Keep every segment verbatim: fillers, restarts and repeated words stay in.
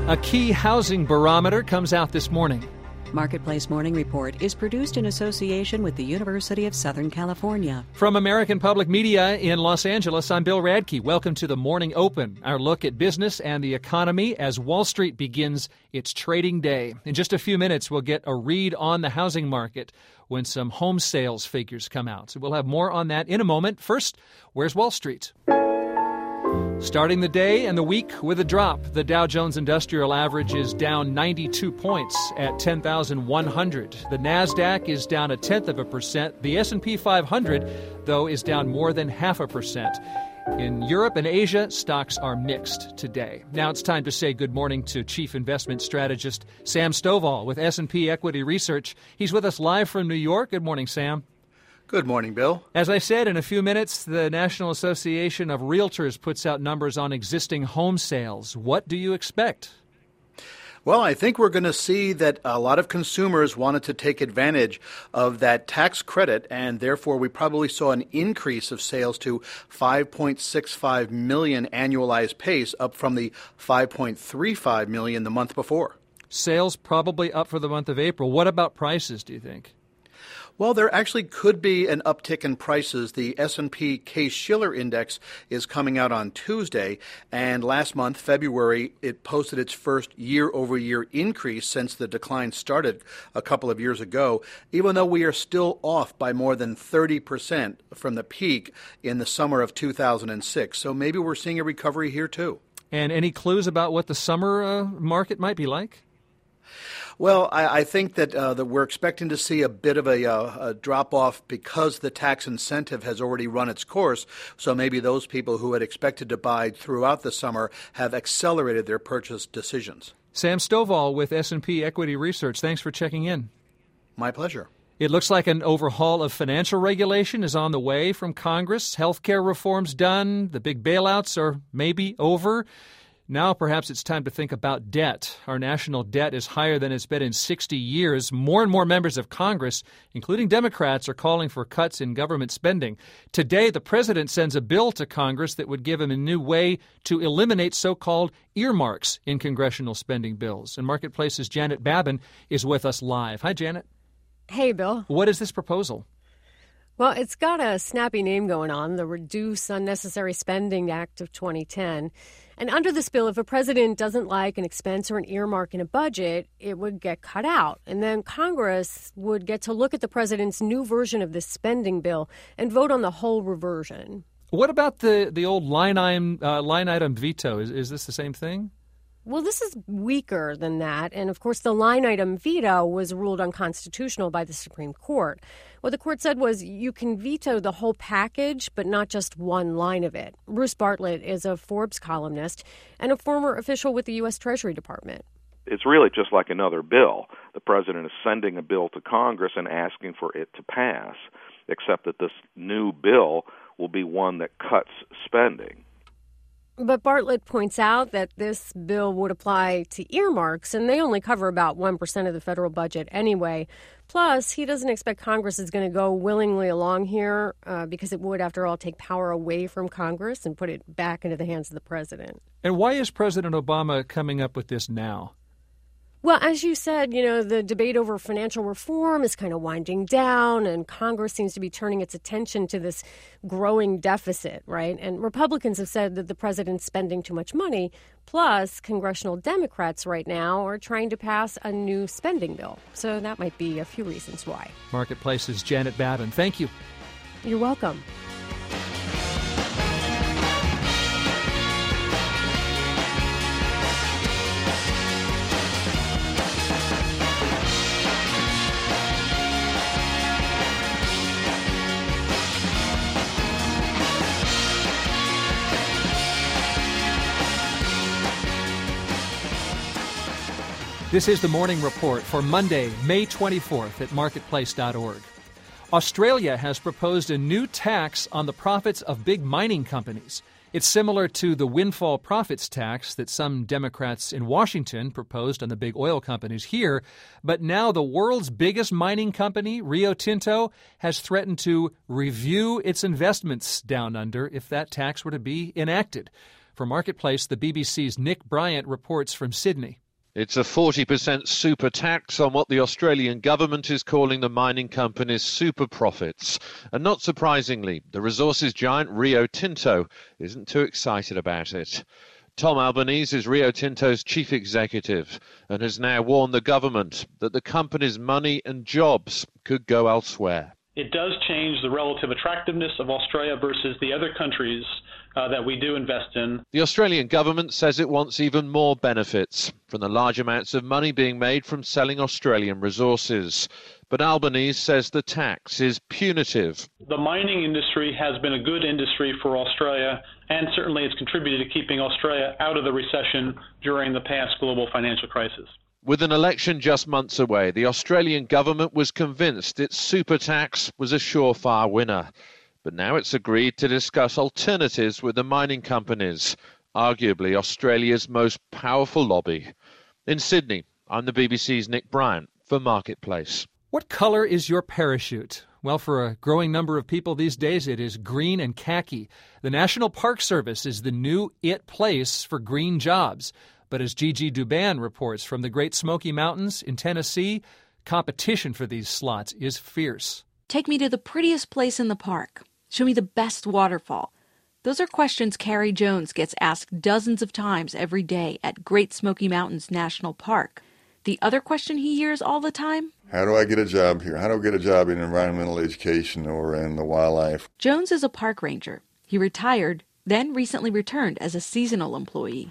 A key housing barometer comes out this morning. Marketplace Morning Report is produced in association with the University of Southern California. From American Public Media in Los Angeles, I'm Bill Radke. Welcome to the Morning Open, our look at business and the economy as Wall Street begins its trading day. In just a few minutes, we'll get a read on the housing market when some home sales figures come out. So we'll have more on that in a moment. First, where's Wall Street? Starting the day and the week with a drop. The Dow Jones Industrial Average is down ninety-two points at ten thousand one hundred. The Nasdaq is down a tenth of a percent. The S and P five hundred, though, is down more than half a percent. In Europe and Asia, stocks are mixed today. Now it's time to say good morning to Chief Investment Strategist Sam Stovall with S and P Equity Research. He's with us live from New York. Good morning, Sam. Good morning, Bill. As I said, in a few minutes, the National Association of Realtors puts out numbers on existing home sales. What do you expect? Well, I think we're going to see that a lot of consumers wanted to take advantage of that tax credit, and therefore we probably saw an increase of sales to five point six five million annualized pace, up from the five point three five million the month before. Sales probably up for the month of April. What about prices, do you think? Well, there actually could be an uptick in prices. The S and P Case-Shiller Index is coming out on Tuesday, and last month, February, it posted its first year-over-year increase since the decline started a couple of years ago, even though we are still off by more than thirty percent from the peak in the summer of two thousand six. So maybe we're seeing a recovery here, too. And any clues about what the summer uh, market might be like? Well, I, I think that, uh, that we're expecting to see a bit of a, uh, a drop-off because the tax incentive has already run its course. So maybe those people who had expected to buy throughout the summer have accelerated their purchase decisions. Sam Stovall with S and P Equity Research. Thanks for checking in. My pleasure. It looks like an overhaul of financial regulation is on the way from Congress. Healthcare reform's done. The big bailouts are maybe over. Now perhaps it's time to think about debt. Our national debt is higher than it's been in sixty years. More and more members of Congress, including Democrats, are calling for cuts in government spending. Today, the president sends a bill to Congress that would give him a new way to eliminate so-called earmarks in congressional spending bills. And Marketplace's Janet Babin is with us live. Hi, Janet. Hey, Bill. What is this proposal? Well, it's got a snappy name going on, the Reduce Unnecessary Spending Act of twenty ten. And under this bill, if a president doesn't like an expense or an earmark in a budget, it would get cut out. And then Congress would get to look at the president's new version of this spending bill and vote on the whole reversion. What about the, the old line item, uh, line item veto? Is, is this the same thing? Well, this is weaker than that. And, of course, the line item veto was ruled unconstitutional by the Supreme Court. What the court said was you can veto the whole package, but not just one line of it. Bruce Bartlett is a Forbes columnist and a former official with the U S Treasury Department. It's really just like another bill. The president is sending a bill to Congress and asking for it to pass, except that this new bill will be one that cuts spending. But Bartlett points out that this bill would apply to earmarks, and they only cover about one percent of the federal budget anyway. Plus, he doesn't expect Congress is going to go willingly along here uh, because it would, after all, take power away from Congress and put it back into the hands of the president. And why is President Obama coming up with this now? Well, as you said, you know, the debate over financial reform is kind of winding down, and Congress seems to be turning its attention to this growing deficit, right? And Republicans have said that the president's spending too much money. Plus, congressional Democrats right now are trying to pass a new spending bill. So that might be a few reasons why. Marketplace's Janet Babin. Thank you. You're welcome. This is the Morning Report for Monday, May twenty-fourth at marketplace dot org. Australia has proposed a new tax on the profits of big mining companies. It's similar to the windfall profits tax that some Democrats in Washington proposed on the big oil companies here. But now the world's biggest mining company, Rio Tinto, has threatened to review its investments down under if that tax were to be enacted. For Marketplace, the B B C's Nick Bryant reports from Sydney. It's a forty percent super tax on what the Australian government is calling the mining company's super profits. And not surprisingly, the resources giant Rio Tinto isn't too excited about it. Tom Albanese is Rio Tinto's chief executive and has now warned the government that the company's money and jobs could go elsewhere. It does change the relative attractiveness of Australia versus the other countries uh, that we do invest in. The Australian government says it wants even more benefits from the large amounts of money being made from selling Australian resources. But Albanese says the tax is punitive. The mining industry has been a good industry for Australia, and certainly it's contributed to keeping Australia out of the recession during the past global financial crisis. With an election just months away, the Australian government was convinced its super tax was a surefire winner. But now it's agreed to discuss alternatives with the mining companies, arguably Australia's most powerful lobby. In Sydney, I'm the B B C's Nick Bryant for Marketplace. What color is your parachute? Well, for a growing number of people these days, it is green and khaki. The National Park Service is the new it place for green jobs. But as Gigi Duban reports from the Great Smoky Mountains in Tennessee, competition for these slots is fierce. Take me to the prettiest place in the park. Show me the best waterfall. Those are questions Carrie Jones gets asked dozens of times every day at Great Smoky Mountains National Park. The other question he hears all the time? How do I get a job here? How do I get a job in environmental education or in the wildlife? Jones is a park ranger. He retired, then recently returned as a seasonal employee.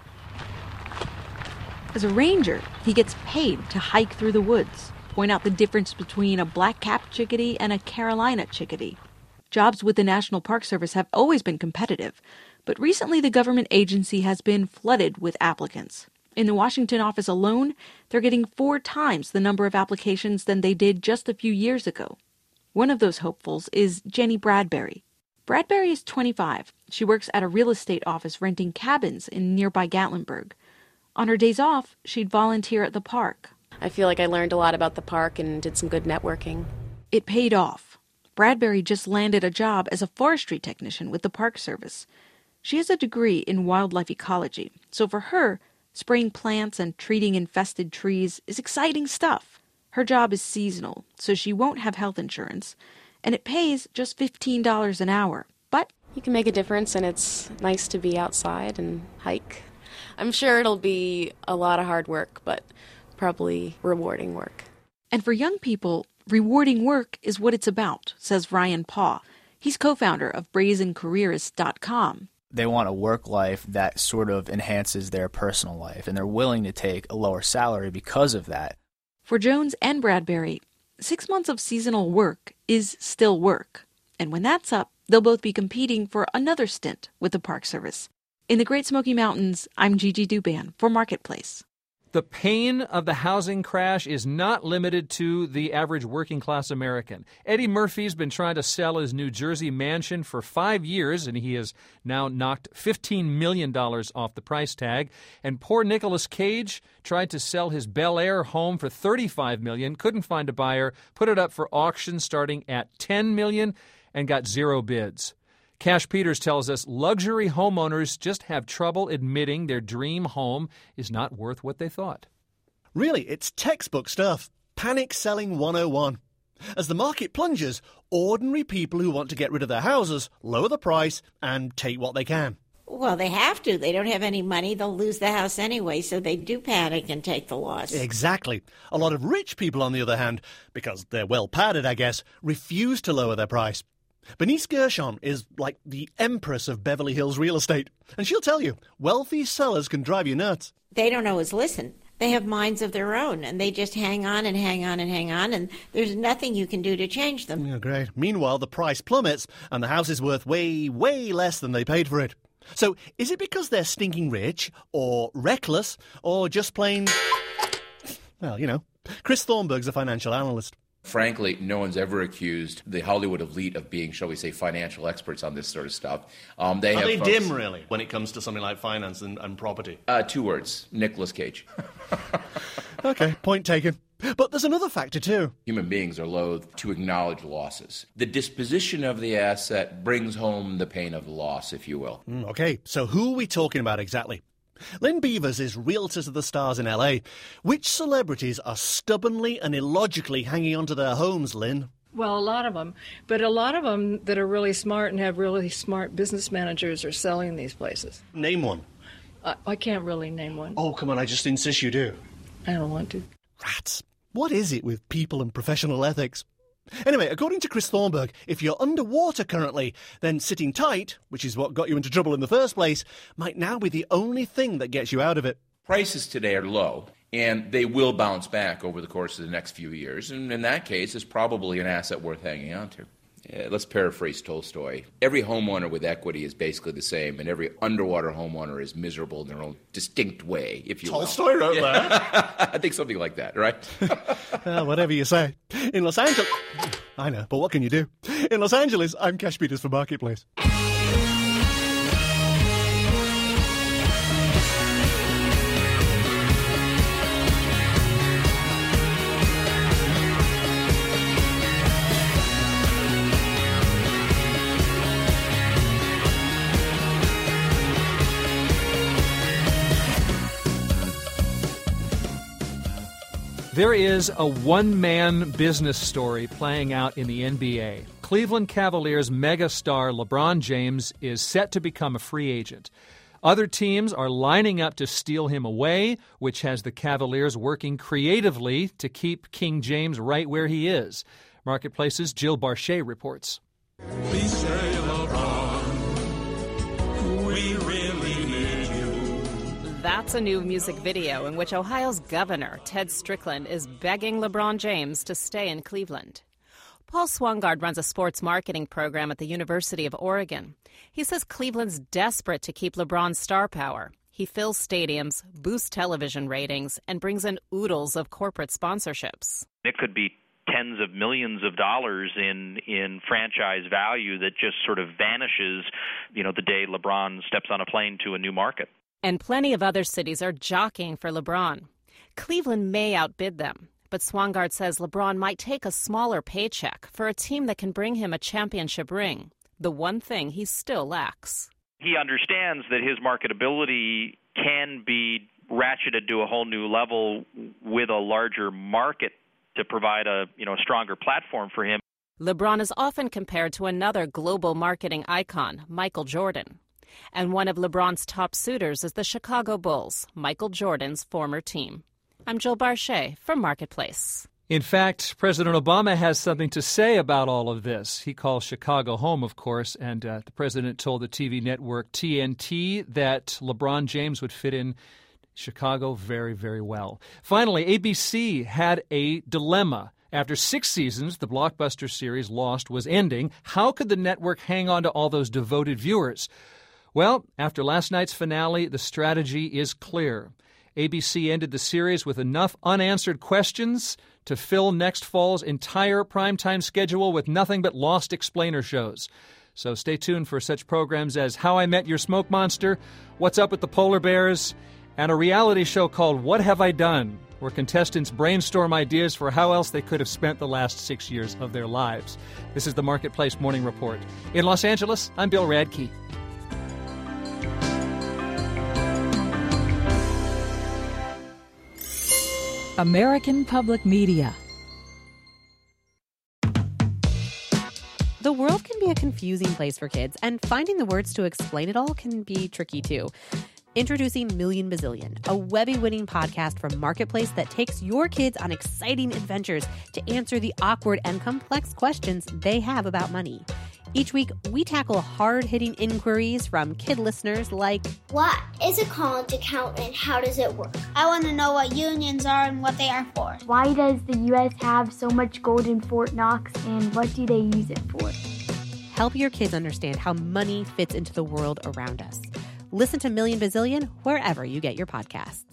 As a ranger, he gets paid to hike through the woods, point out the difference between a black-capped chickadee and a Carolina chickadee. Jobs with the National Park Service have always been competitive, but recently the government agency has been flooded with applicants. In the Washington office alone, they're getting four times the number of applications than they did just a few years ago. One of those hopefuls is Jenny Bradbury. Bradbury is twenty-five. She works at a real estate office renting cabins in nearby Gatlinburg. On her days off, she'd volunteer at the park. I feel like I learned a lot about the park and did some good networking. It paid off. Bradbury just landed a job as a forestry technician with the Park Service. She has a degree in wildlife ecology, so for her, spraying plants and treating infested trees is exciting stuff. Her job is seasonal, so she won't have health insurance, and it pays just fifteen dollars an hour. But you can make a difference, and it's nice to be outside and hike. I'm sure it'll be a lot of hard work, but probably rewarding work. And for young people, rewarding work is what it's about, says Ryan Paugh. He's co-founder of brazen careers dot com. They want a work life that sort of enhances their personal life, and they're willing to take a lower salary because of that. For Jones and Bradbury, six months of seasonal work is still work. And when that's up, they'll both be competing for another stint with the Park Service. In the Great Smoky Mountains, I'm Gigi Duban for Marketplace. The pain of the housing crash is not limited to the average working-class American. Eddie Murphy's been trying to sell his New Jersey mansion for five years, and he has now knocked fifteen million dollars off the price tag. And poor Nicolas Cage tried to sell his Bel Air home for thirty-five million dollars, couldn't find a buyer, put it up for auction starting at ten million dollars, and got zero bids. Cash Peters tells us luxury homeowners just have trouble admitting their dream home is not worth what they thought. Really, it's textbook stuff. Panic selling one oh one. As the market plunges, ordinary people who want to get rid of their houses lower the price and take what they can. Well, they have to. They don't have any money. They'll lose the house anyway, so they do panic and take the loss. Exactly. A lot of rich people, on the other hand, because they're well padded, I guess, refuse to lower their price. Bernice Gershon is like the empress of Beverly Hills real estate. And she'll tell you, wealthy sellers can drive you nuts. They don't always listen. They have minds of their own, and they just hang on and hang on and hang on, and there's nothing you can do to change them. Yeah, great. Meanwhile, the price plummets, and the house is worth way, way less than they paid for it. So, is it because they're stinking rich, or reckless, or just plain... Well, you know, Chris Thornburg's a financial analyst. Frankly, no one's ever accused the Hollywood elite of being, shall we say, financial experts on this sort of stuff. Um, they Are have they folks, dim, really, when it comes to something like finance and, and property? Uh, two words, Nicolas Cage. Okay, point taken. But there's another factor, too. Human beings are loath to acknowledge losses. The disposition of the asset brings home the pain of the loss, if you will. Mm, okay, so who are we talking about exactly? Lynn Beavers is Realtor to the Stars in L A. Which celebrities are stubbornly and illogically hanging onto their homes, Lynn? Well, a lot of them. But a lot of them that are really smart and have really smart business managers are selling these places. Name one. I, I can't really name one. Oh, come on, I just insist you do. I don't want to. Rats. What is it with people and professional ethics? Anyway, according to Chris Thornburg, if you're underwater currently, then sitting tight, which is what got you into trouble in the first place, might now be the only thing that gets you out of it. Prices today are low, and they will bounce back over the course of the next few years. And in that case, it's probably an asset worth hanging on to. Yeah, let's paraphrase Tolstoy. Every homeowner with equity is basically the same, and every underwater homeowner is miserable in their own distinct way, if you Tolstoy will. wrote yeah. that? I think something like that, right? uh, whatever you say. In Los Angeles... I know, but what can you do? In Los Angeles, I'm Cash Peters for Marketplace. There is a one-man business story playing out in the N B A. Cleveland Cavaliers megastar LeBron James is set to become a free agent. Other teams are lining up to steal him away, which has the Cavaliers working creatively to keep King James right where he is. Marketplace's Jill Barchet reports. Please stay, LeBron. We really need you. That's a new music video in which Ohio's governor, Ted Strickland, is begging LeBron James to stay in Cleveland. Paul Swangard runs a sports marketing program at the University of Oregon. He says Cleveland's desperate to keep LeBron's star power. He fills stadiums, boosts television ratings, and brings in oodles of corporate sponsorships. It could be tens of millions of dollars in in franchise value that just sort of vanishes, you know, the day LeBron steps on a plane to a new market. And plenty of other cities are jockeying for LeBron. Cleveland may outbid them, but Swangard says LeBron might take a smaller paycheck for a team that can bring him a championship ring, the one thing he still lacks. He understands that his marketability can be ratcheted to a whole new level with a larger market to provide a, you know, a stronger platform for him. LeBron is often compared to another global marketing icon, Michael Jordan. And one of LeBron's top suitors is the Chicago Bulls, Michael Jordan's former team. I'm Jill Barchet for Marketplace. In fact, President Obama has something to say about all of this. He calls Chicago home, of course, and uh, the president told the T V network T N T that LeBron James would fit in Chicago very, very well. Finally, A B C had a dilemma. After six seasons, the blockbuster series Lost was ending. How could the network hang on to all those devoted viewers? Well, after last night's finale, the strategy is clear. A B C ended the series with enough unanswered questions to fill next fall's entire primetime schedule with nothing but Lost explainer shows. So stay tuned for such programs as How I Met Your Smoke Monster, What's Up with the Polar Bears, and a reality show called What Have I Done?, where contestants brainstorm ideas for how else they could have spent the last six years of their lives. This is the Marketplace Morning Report. In Los Angeles, I'm Bill Radke. American Public Media. The world can be a confusing place for kids, and finding the words to explain it all can be tricky too. Introducing Million Bazillion, a Webby-winning podcast from Marketplace that takes your kids on exciting adventures to answer the awkward and complex questions they have about money. Each week, we tackle hard-hitting inquiries from kid listeners like, what is a college account and how does it work? I want to know what unions are and what they are for. Why does the U S have so much gold in Fort Knox and what do they use it for? Help your kids understand how money fits into the world around us. Listen to Million Bazillion wherever you get your podcasts.